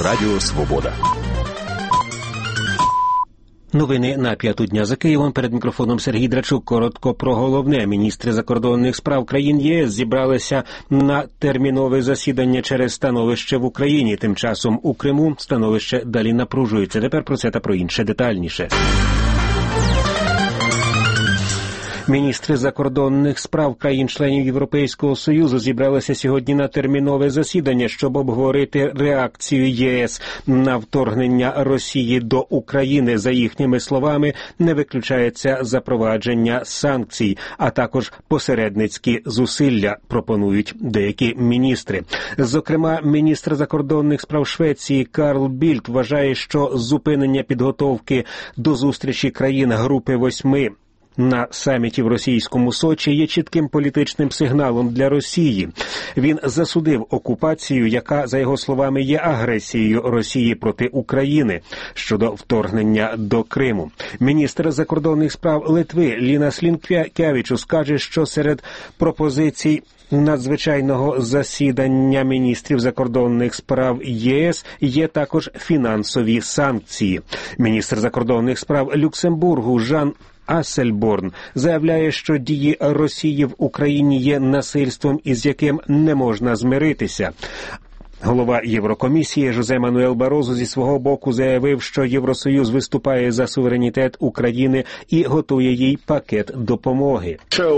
Радіо Свобода. Новини на 5-ту дня за Києвом. Перед мікрофоном Сергій Драчук. Коротко про головне. Міністри закордонних справ країн ЄС зібралися на термінове засідання через становище в Україні. Тим часом у Криму становище далі напружується. Тепер про це та про інше детальніше. Міністри закордонних справ країн-членів Європейського Союзу зібралися сьогодні на термінове засідання, щоб обговорити реакцію ЄС на вторгнення Росії до України. За їхніми словами, не виключається запровадження санкцій, а також посередницькі зусилля, пропонують деякі міністри. Зокрема, міністр закордонних справ Швеції Карл Більд вважає, що зупинення підготовки до зустрічі країн Групи 8 на саміті в російському Сочі є чітким політичним сигналом для Росії. Він засудив окупацію, яка, за його словами, є агресією Росії проти України щодо вторгнення до Криму. Міністр закордонних справ Литви Лінас Лінкевічус каже, що серед пропозицій надзвичайного засідання міністрів закордонних справ ЄС є також фінансові санкції. Міністр закордонних справ Люксембургу Жан Ассельборн заявляє, що дії Росії в Україні є насильством, із яким не можна змиритися. Голова Єврокомісії Жозе Мануель Барозо зі свого боку заявив, що Євросоюз виступає за суверенітет України і готує їй пакет допомоги.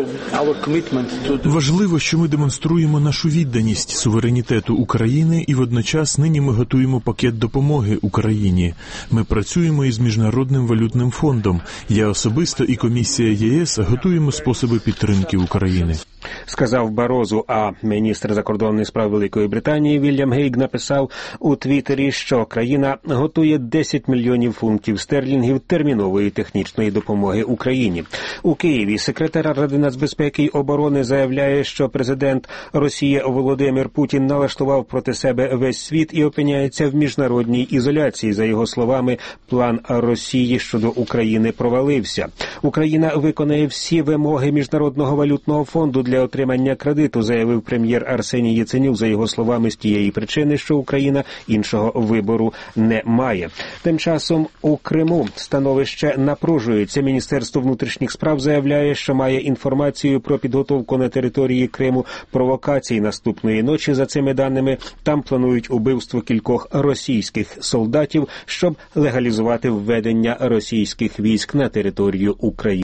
Важливо, що ми демонструємо нашу відданість суверенітету України і водночас нині ми готуємо пакет допомоги Україні. Ми працюємо із Міжнародним валютним фондом. Я особисто і комісія ЄС готуємо способи підтримки України. Сказав Барозу, а міністр закордонних справ Великої Британії Вільям Гейг написав у Твіттері, що країна готує 10 мільйонів фунтів стерлінгів термінової технічної допомоги Україні. У Києві секретар Ради нацбезпеки й оборони заявляє, що президент Росії Володимир Путін налаштував проти себе весь світ і опиняється в міжнародній ізоляції. За його словами, план Росії щодо України провалився. Україна виконає всі вимоги Міжнародного валютного фонду для отримання кредиту, заявив прем'єр Арсеній Яценюк, за його словами, з тієї причини, що Україна іншого вибору не має. Тим часом у Криму становище напружується. Міністерство внутрішніх справ заявляє, що має інформацію про підготовку на території Криму провокацій наступної ночі. За цими даними, там планують убивство кількох російських солдатів, щоб легалізувати введення російських військ на територію України.